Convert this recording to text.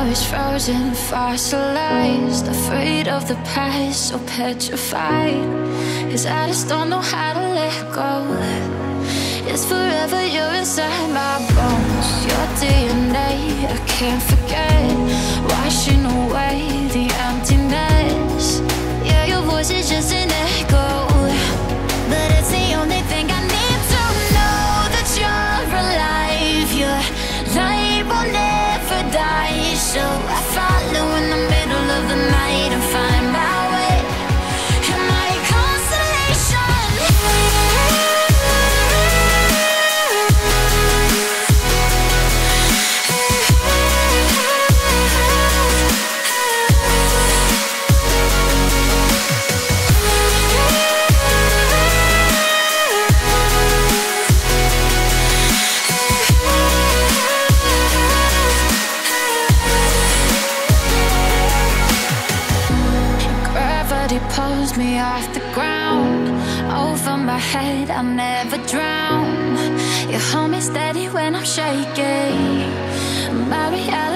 is frozen, fossilized, afraid of the past, so petrified. 'Cause I just don't know how to let go. It's forever, you're inside my bones. Your DNA, I can't forget. Washing away the emptiness. Yeah, your voice is just an echo, but it's the only thing I need to know that you're alive. Your light will never die. So I follow in the middle of the night and find my way. You're my constellation. Pulls me off the ground. Over my head, I'll never drown. You hold me steady when I'm shaking. My reality